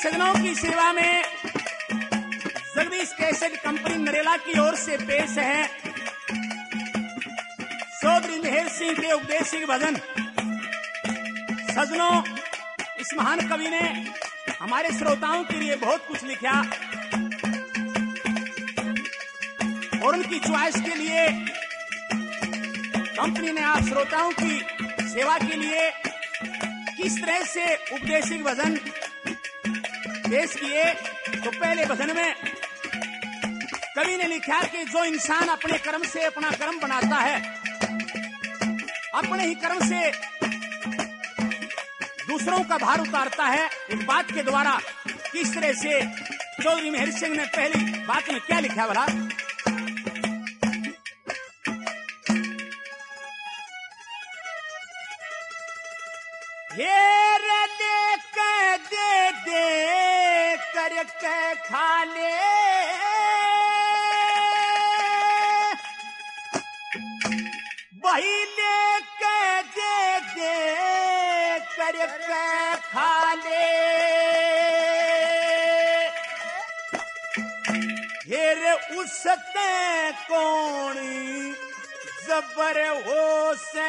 सजनों की सेवा में जगदीश कैसेट कंपनी नरेला की ओर से पेश है चौधरी मेहर सिंह के उपदेशिक भजन। सजनों, इस महान कवि ने हमारे श्रोताओं के लिए बहुत कुछ लिखा और उनकी च्वाइस के लिए कंपनी ने आप श्रोताओं की सेवा के लिए किस तरह से उपदेशिक भजन पेश किए। तो पहले भजन में कवि ने लिखा कि जो इंसान अपने कर्म से अपना कर्म बनाता है, अपने ही कर्म से दूसरों का भार उतारता है, एक बात के द्वारा किस तरह से चौधरी मेहर सिंह ने पहली बात में क्या लिखा भला। दे करके खा ले वही लेके दे करके खा ले। फिर उसके कौनी जबर हो से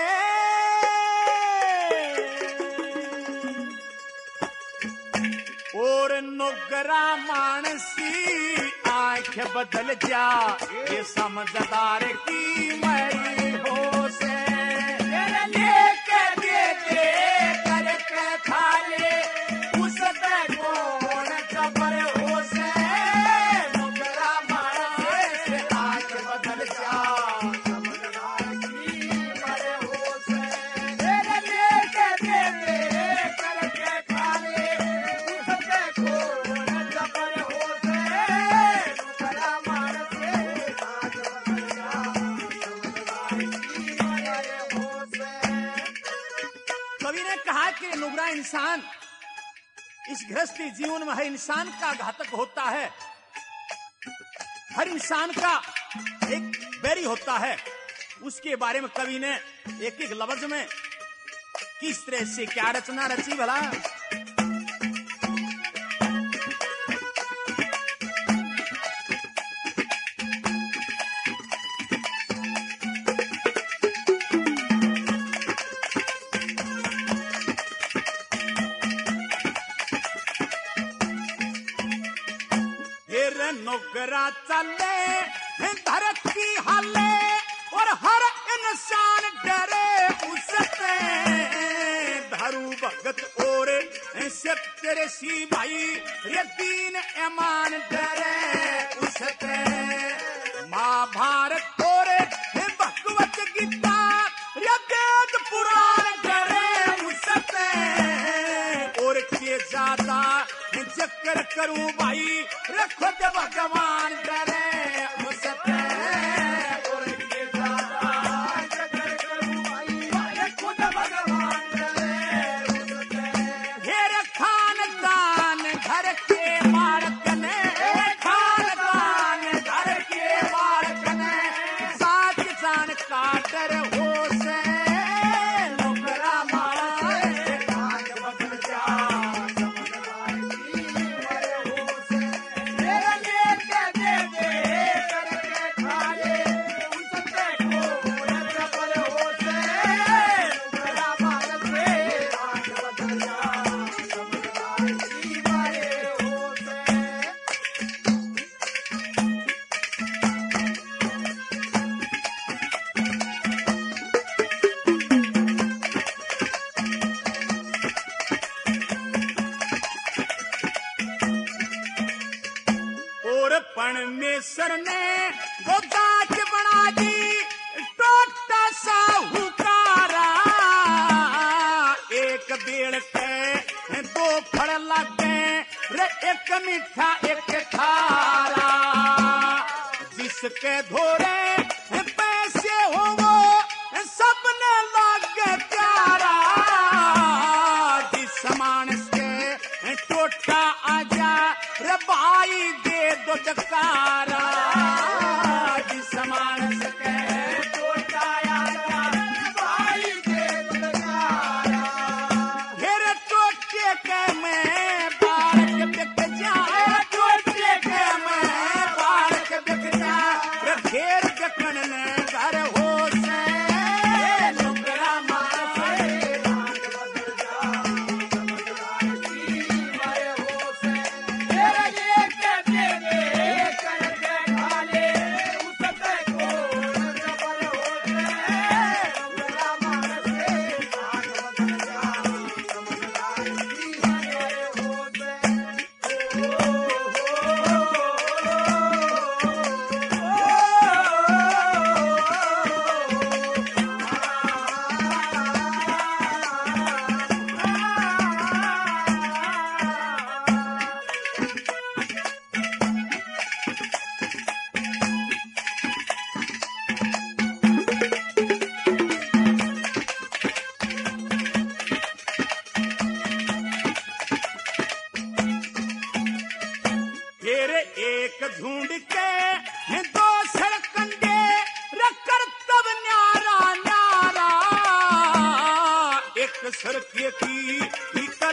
और नौकरा मानसी आंख बदल जा, ये समझदार की मरी हो से। लेके दे करके खा ले उसके कौन जबर हो से। नौकरा मानसी आंख बदल जा, समझदार की मरी हो से। लेके दे करके खा ले नुगरा इंसान इस गृहस्थी जीवन में हर इंसान का घातक होता है, हर इंसान का एक बैरी होता है। उसके बारे में कवि ने एक एक लफ्ज में किस तरह से क्या रचना रची भला। नौकरा चले धरती हाले और हर इंसान डरे उससे। धरू भगत और सत्य सी भाई रे दीन ईमान डरे उससे। महाभारत और भगवत गीता रे वेद पुराण डरे उससे। और के ज्यादा चक्कर करूं भाई रखो तो भगवान डरे उससे। और के ज्यादा चक्कर करूं भाई रखो तो भगवान डरे उससे। हेर खानदान घर के बालक ने, खानदान घर के बालक ने साथ जान का डर हो से। नौकरा मारे आंख बदल जा, परमेश्वर ने वो गाज बना दी टोटा साहूकारा। एक बेड़ पे दो फल लगे रे, एक मीठा एक खारा। जिसके धोरे पैसे हो वो सबने लगे प्यारा। जिस मानस के टोटा आजा रे भाई दे दो जकारा। जिस मानस के टोटा आजा भाई दे दो जकारा। घेरे टोटे के मैं बाल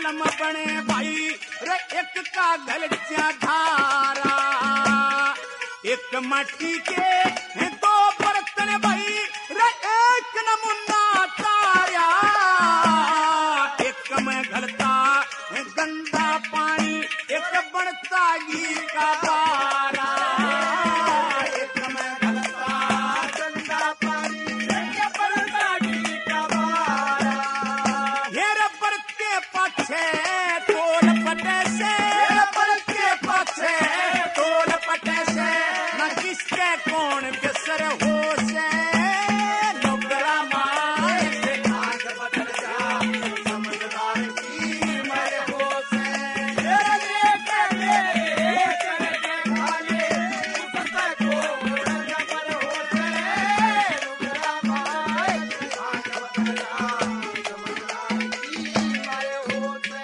आलम बने भाई रे एक का गलचा धारा एक मट्टी के दो बर्तन भाई रे एक नमूना तारा एक में घलता गंदा पानी एक बनता घी का बारा एक में घलता गंदा पानी एक बनता घी का बारा ये रबर के पाछे तोल पटे से रबर के पाछे तोल पटे से न किसके कौन बेसर हो से नौकरा मार से आग बदल जा समझदार की मर हो से तेरे के खाने उसका कौन नंबर हो से नौकरा मार से आग बदल जा समझदार की मर हो से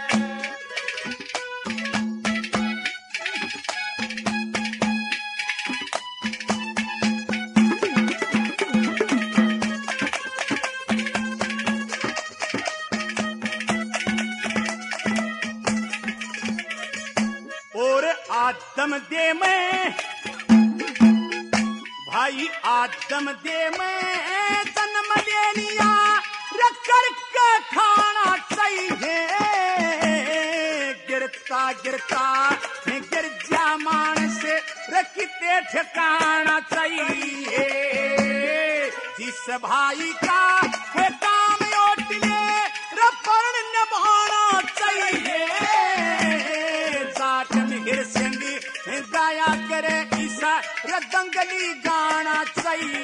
और आदम दे में भाई आदम दे में जन्म ले लिया रखकर के खाना चाहिए गिरता गिरता गिर जा मानस रखते ठिकाना चाहिए जिस भाई का है काम ओटले रपण निभाना चाहिए जाट मिहिर सिंह दया करे ईसा दंगली गाना चाहिए